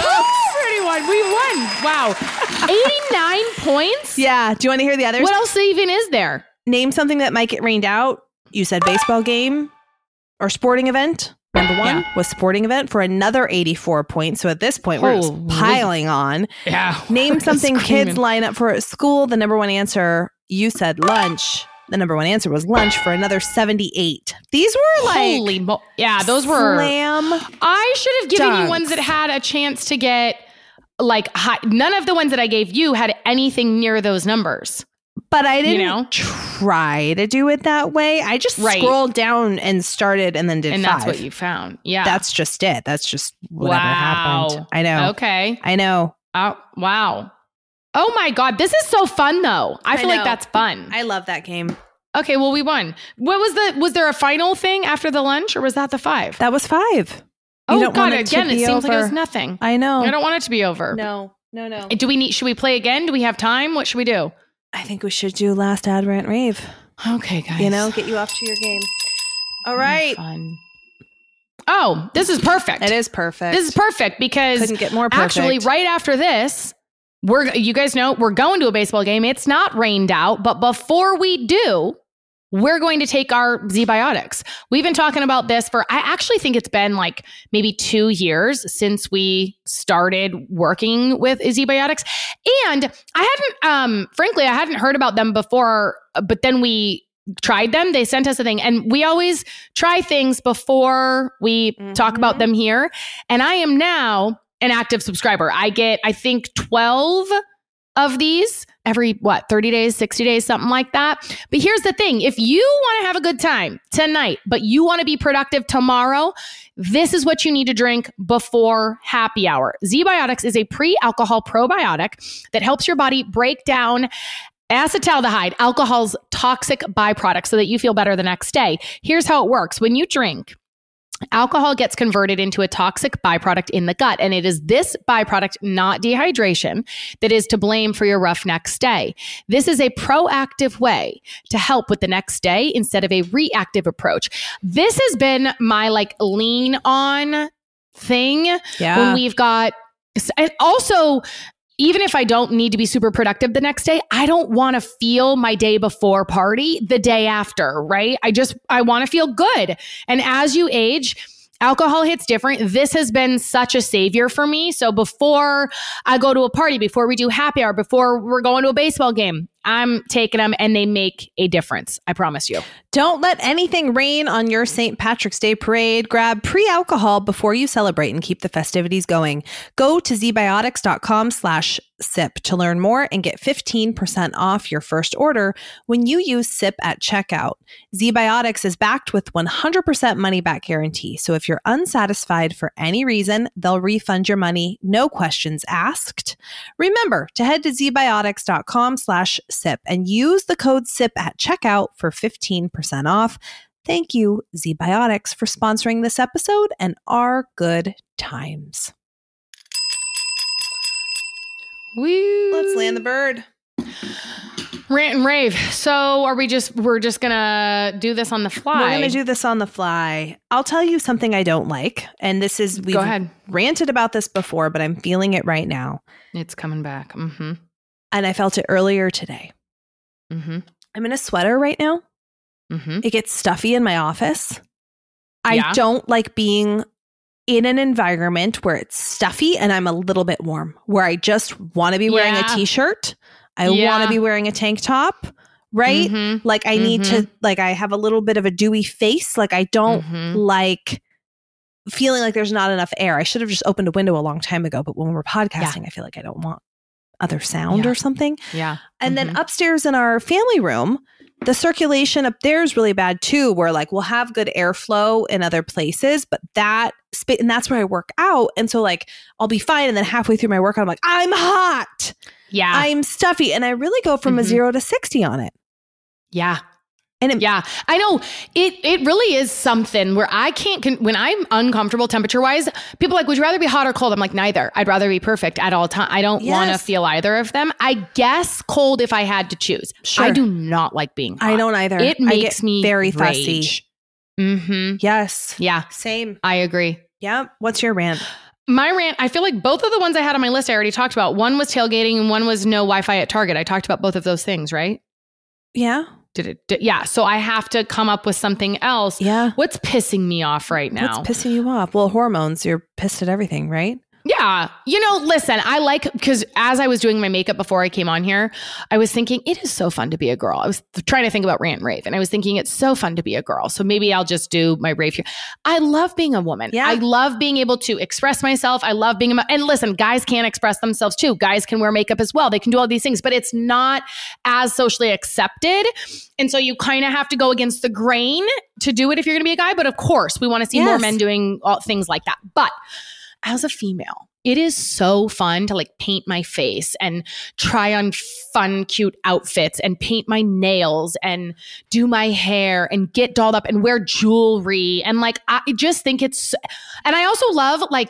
I already won. We won. Wow. eighty-nine points? Yeah. Do you want to hear the others? What else even is there? Name something that might get rained out. You said baseball game or sporting event. Number one Yeah. was sporting event for another eighty-four points. So at this point, we're just Holy. piling on. Yeah. Name something Screaming. kids line up for at school. The number one answer, you said lunch. The number one answer was lunch for another seventy-eight. These were like Holy mo- yeah, those were. slam. I should have given dunks. you ones that had a chance to get like high. None of the ones that I gave you had anything near those numbers. But I didn't You know? try to do it that way. I just Right. scrolled down and started and then did And five. that's what you found. Yeah. That's just it. That's just whatever Wow. happened. I know. Okay. I know. Oh, wow. Oh my God. This is so fun though. I I feel know. like that's fun. I love that game. Okay. Well, we won. What was the, was there a final thing after the lunch or was that the five? That was five. You oh don't God. want it to Again, it be seems like it was over. nothing. I know. I don't want it to be over. No, no, no. Do we need, should we play again? Do we have time? What should we do? I think we should do last ad rant rave. Okay, guys. You know, get you off to your game. All right. Fun. Oh, this is perfect. It is perfect. This is perfect because Couldn't get more perfect. actually right after this, we're you guys know we're going to a baseball game. It's not rained out, but before we do, we're going to take our Z-Biotics. We've been talking about this for, I actually think it's been like maybe two years since we started working with Z-Biotics. And I hadn't, um, frankly, I hadn't heard about them before, but then we tried them. They sent us a thing and we always try things before we Mhm. talk about them here. And I am now an active subscriber. I get, I think twelve of these every, what, thirty days, sixty days, something like that. But here's the thing. If you want to have a good time tonight, but you want to be productive tomorrow, this is what you need to drink before happy hour. Z-Biotics is a pre-alcohol probiotic that helps your body break down acetaldehyde, alcohol's toxic byproduct, so that you feel better the next day. Here's how it works. When you drink, alcohol gets converted into a toxic byproduct in the gut, and it is this byproduct, not dehydration, that is to blame for your rough next day. This is a proactive way to help with the next day instead of a reactive approach. This has been my like lean on thing Yeah. when we've got, and also even if I don't need to be super productive the next day, I don't want to feel my day before party the day after, right? I just, I want to feel good. And as you age, alcohol hits different. This has been such a savior for me. So before I go to a party, before we do happy hour, before we're going to a baseball game, I'm taking them and they make a difference. I promise you. Don't let anything rain on your Saint Patrick's Day parade. Grab pre-alcohol before you celebrate and keep the festivities going. Go to zbiotics.com slash sip to learn more and get fifteen percent off your first order when you use SIP at checkout. ZBiotics is backed with one hundred percent money back guarantee. So if you're unsatisfied for any reason, they'll refund your money. No questions asked. Remember to head to zbiotics.com slash sip and use the code SIP at checkout for fifteen percent off. Thank you, ZBiotics, for sponsoring this episode and our good times. Woo. Let's land the bird. Rant and rave. So are we just, we're just going to do this on the fly? We're going to do this on the fly. I'll tell you something I don't like. And this is, we've Go ahead. ranted about this before, but I'm feeling it right now. It's coming back. Mm-hmm. And I felt it earlier today. Mm-hmm. I'm in a sweater right now. Mm-hmm. It gets stuffy in my office. I Yeah. don't like being in an environment where it's stuffy and I'm a little bit warm, where I just want to be wearing Yeah. a t-shirt. I Yeah. want to be wearing a tank top, right? Mhm. Like I need Mhm. to, like I have a little bit of a dewy face. Like I don't Mhm. like feeling like there's not enough air. I should have just opened a window a long time ago, but when we're podcasting, I feel like I don't want other sound Yeah. or something. Yeah. And Mhm. then upstairs in our family room, the circulation up there is really bad too, where like we'll have good airflow in other places, but that sp- and that's where I work out. And so like I'll be fine. And then halfway through my workout, I'm like, I'm hot. Yeah. I'm stuffy. And I really go from a Mhm. zero to sixty on it. yeah. And it, Yeah, I know it. It really is something where I can't. Con- when I'm uncomfortable temperature wise, people are like, would you rather be hot or cold? I'm like, neither. I'd rather be perfect at all time. I don't want to Yes. feel either of them. I guess cold if I had to choose. Sure. I do not like being hot. I don't either. It I makes get me very fussy. rage. Mm-hmm. Yes. Yeah, Same. I agree. Yeah. What's your rant? My rant, I feel like both of the ones I had on my list I already talked about. One was tailgating and one was no Wi-Fi at Target. I talked about both of those things, right? Yeah. Did it? Did, yeah. So I have to come up with something else. Yeah. What's pissing me off right now? What's pissing you off? Well, hormones. You're pissed at everything, right? Yeah. You know, listen, I like, because as I was doing my makeup before I came on here, I was thinking it is so fun to be a girl. I was th- trying to think about rant and rave and I was thinking it's so fun to be a girl. So maybe I'll just do my rave here. I love being a woman. Yeah. I love being able to express myself. I love being a, and listen, guys can express themselves too. Guys can wear makeup as well. They can do all these things, but it's not as socially accepted. And so you kind of have to go against the grain to do it if you're going to be a guy. But of course, we want to see more Yes. men doing all, things like that. But as a female, it is so fun to like paint my face and try on fun, cute outfits and paint my nails and do my hair and get dolled up and wear jewelry. And like, I just think it's, and I also love like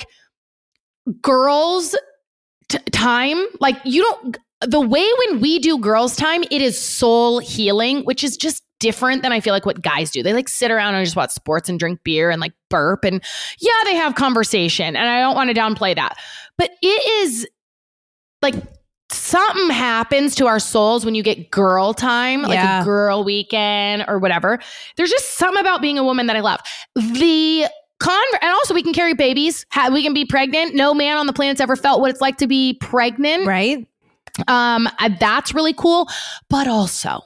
girls t- time. Like you don't, the way when we do girls time, it is soul healing, which is just different than I feel like what guys do. They like sit around and just watch sports and drink beer and like burp and yeah, they have conversation and I don't want to downplay that. But it is like something happens to our souls when you get girl time, like Yeah. a girl weekend or whatever. There's just something about being a woman that I love. The con and also we can carry babies. Ha- we can be pregnant. No man on the planet's ever felt what it's like to be pregnant. Right? Um, I- that's really cool. But also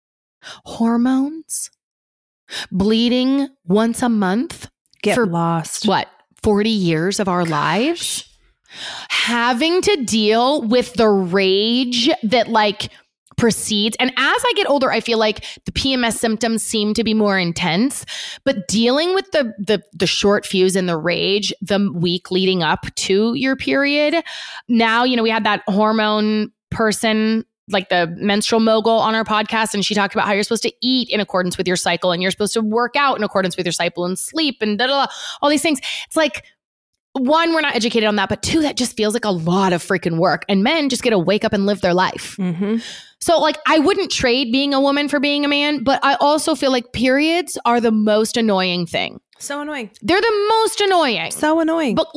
hormones, bleeding once a month Get for lost. what, forty years of our lives, having to deal with the rage that like precedes. And as I get older, I feel like the P M S symptoms seem to be more intense, but dealing with the, the, the short fuse and the rage the week leading up to your period. Now, you know, we had that hormone person, like the menstrual mogul on our podcast. And she talked about how you're supposed to eat in accordance with your cycle and you're supposed to work out in accordance with your cycle and sleep and da, da, da, all these things. It's like, one, we're not educated on that, but two, that just feels like a lot of freaking work and men just get to wake up and live their life. Mm-hmm. So like, I wouldn't trade being a woman for being a man, but I also feel like periods are the most annoying thing. So annoying. They're the most annoying. So annoying. But like,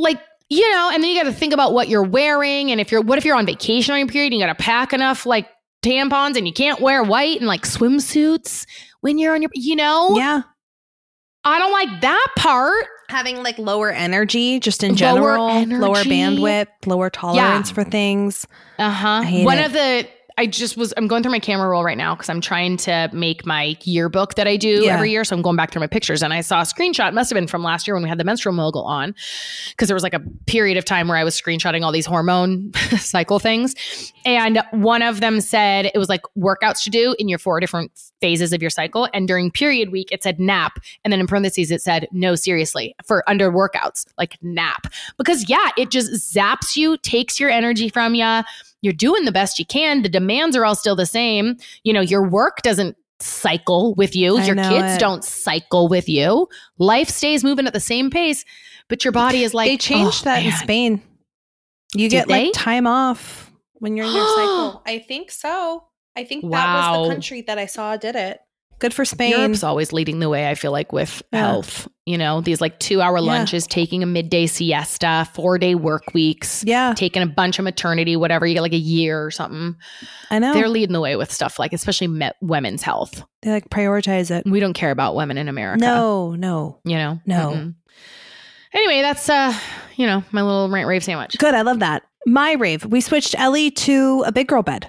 you know, and then you got to think about what you're wearing. And if you're, what if you're on vacation on your period and you got to pack enough like tampons and you can't wear white and like swimsuits when you're on your, you know? Yeah. I don't like that part. Having like lower energy just in Lower general, energy. lower bandwidth, lower tolerance Yeah. for things. Uh-huh. hate One it. of the, I just was, I'm going through my camera roll right now because I'm trying to make my yearbook that I do Yeah. every year. So I'm going back through my pictures and I saw a screenshot, it must have been from last year when we had the menstrual mogul on, because there was like a period of time where I was screenshotting all these hormone cycle things. And one of them said it was like workouts to do in your four different phases of your cycle. And during period week, it said nap. And then in parentheses, it said, no, seriously, for under workouts, like nap. Because yeah, it just zaps you, takes your energy from you. You're doing the best you can. The demands are all still the same. You know, your work doesn't cycle with you. I Your know kids it. don't cycle with you. Life stays moving at the same pace, but your body is like, They changed oh, that in man. Spain. You Did get they? like time off when you're in your cycle. I think so. I think that was Wow. the country that I saw did it. Good for Spain. Europe's always leading the way, I feel like, with Yeah. health. You know, these like two hour Yeah. lunches, taking a midday siesta, four day work weeks, Yeah, taking a bunch of maternity, whatever. You get like a year or something. I know. They're leading the way with stuff like, especially me- women's health. They like prioritize it. We don't care about women in America. No, no. You know? No. Mm-mm. Anyway, that's, uh, you know, my little rant rave sandwich. Good. I love that. My rave. We switched Ellie to a big girl bed.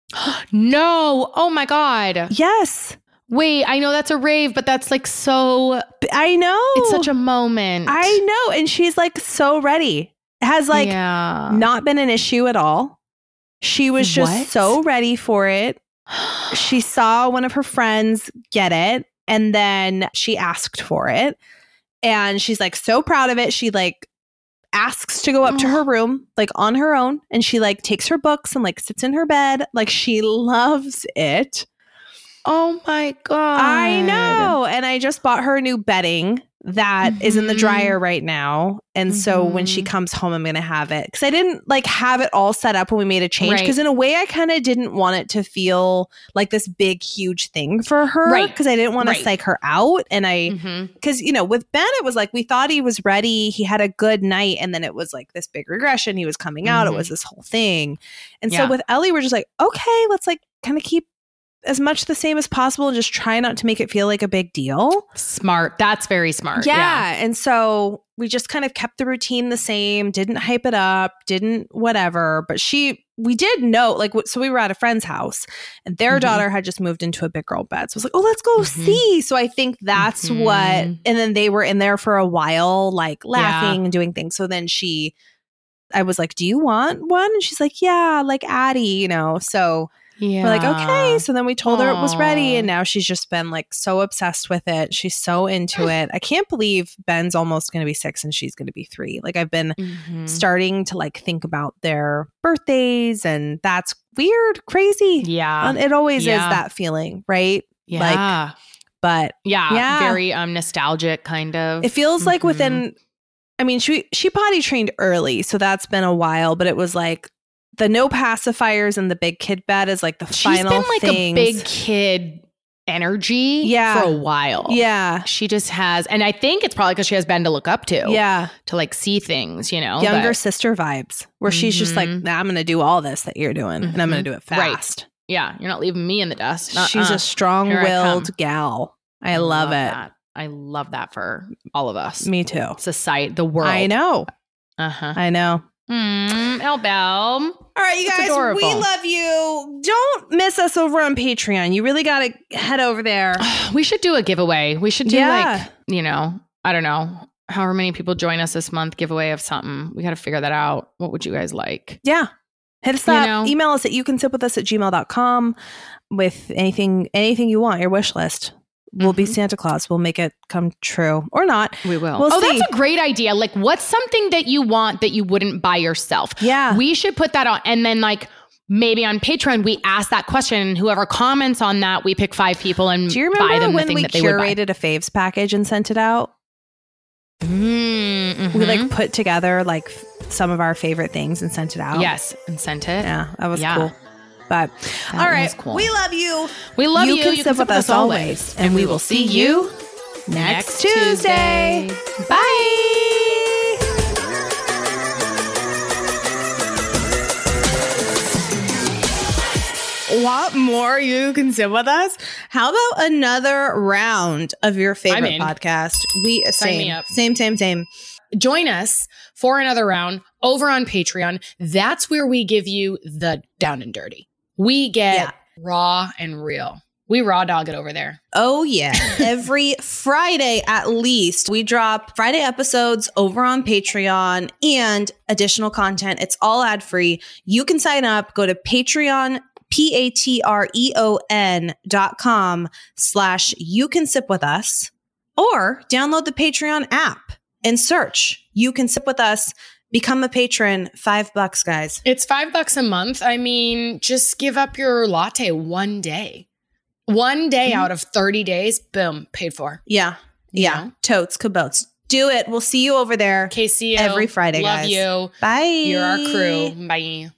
No. Oh my God. Yes. Wait, I know that's a rave, but that's like so, B- I know. it's such a moment. I know. And she's like so ready. It has like yeah. not been an issue at all. She was just What? so ready for it. She saw one of her friends get it and then she asked for it. And she's like so proud of it. She like asks to go up to her room like on her own and she like takes her books and like sits in her bed. Like she loves it. Oh my God. I know. And I just bought her new bedding that is in the Mhm. dryer right now. And so when she Mhm. comes home, I'm going to have it. Because I didn't like have it all set up when we made a change. Right. Because in a way, I kind of didn't want it to feel like this big, huge thing for her. Right. Because I didn't want Right. to psych her out. And I, Mhm. because, you know, with Ben, it was like we thought he was ready. He had a good night. And then it was like this big regression. He was coming out. Mhm. It was this whole thing. And Yeah. so with Ellie, we're just like, okay, let's like kind of keep as much the same as possible and just try not to make it feel like a big deal. Smart. That's very smart. Yeah. Yeah. And so we just kind of kept the routine the same, didn't hype it up, didn't whatever. But she, we did know, like, w- so we were at a friend's house and their Mhm. daughter had just moved into a big girl bed. So I was like, oh, let's go Mhm. see. So I think that's Mhm. what, and then they were in there for a while, like laughing and doing things. So then she, I was like, do you want one? And she's like, yeah, like Addie, you know? So Yeah. we're like, okay. So then we told her it was ready. Aw. And now she's just been like so obsessed with it. She's so into it. I can't believe Ben's almost going to be six and she's going to be three. Like I've been Mhm. starting to like think about their birthdays and that's weird, crazy. Yeah. And it always Yeah. is that feeling, right? Yeah. But yeah. Yeah. Very um nostalgic kind of. it feels like Mhm. within, I mean, she, she potty trained early. So that's been a while, but it was like, the no pacifiers and the big kid bed is like the She's final been like things. a big kid energy Yeah. for a while. Yeah. She just has, and I think it's probably because she has Ben to look up to. Yeah. To like see things, you know. Younger but- sister vibes where she's just like, Mhm. nah, I'm going to do all this that you're doing and I'm going Mhm. to do it Right. fast. yeah. You're not leaving me in the dust. She's Uh-uh. a strong Here I willed come. gal. I, love, it. that. I love that for all of us. Me too. Society, the world. I know. Uh huh. I know. Mm, Elbel. All right, you It's guys, adorable. we love you. Don't miss us over on Patreon. You really got to head over there. We should do a giveaway. We should do Yeah. like, you know, I don't know, however many people join us this month, giveaway of something. We got to figure that out. What would you guys like? Yeah. Hit us You up. know? Email us at you can sip with us at gmail dot com with anything, anything you want, your wish list. We'll be Mhm. Santa Claus. We'll make it come true or not. We will. We'll oh, see. that's a great idea. Like, what's something that you want that you wouldn't buy yourself? Yeah. We should put that on. And then, like, maybe on Patreon, we ask that question. Whoever comments on that, we pick five people and Do you buy remember them the when thing we that they would buy. curated a faves package and sent it out? Mm, We mhm. like put together like f- some of our favorite things and sent it out. Yes, and sent it. Yeah, that was Yeah. cool. But That all right, was cool. we love you. We love you. You can sip with us always, and we will see you next Tuesday. Bye. Want more? You can sit with us. How about another round of your favorite podcast? We Sign me same, up. same, same, same. Join us for another round over on Patreon. That's where we give you the down and dirty. We get Yeah. raw and real. We raw dog it over there. Oh, yeah. Every Friday, at least, we drop Friday episodes over on Patreon and additional content. It's all ad free. You can sign up. Go to Patreon, P A T R E O N dot com slash you can sip with us, or download the Patreon app and search You Can Sip With Us. Become a patron. Five bucks, guys. It's five bucks a month. I mean, just give up your latte one day. One day Mm-hmm. out of thirty days, boom, paid for. Yeah. You Yeah. know? Totes, kabotes. Do it. We'll see you over there K C O. every Friday, Love guys. you. Bye. You're our crew. Bye.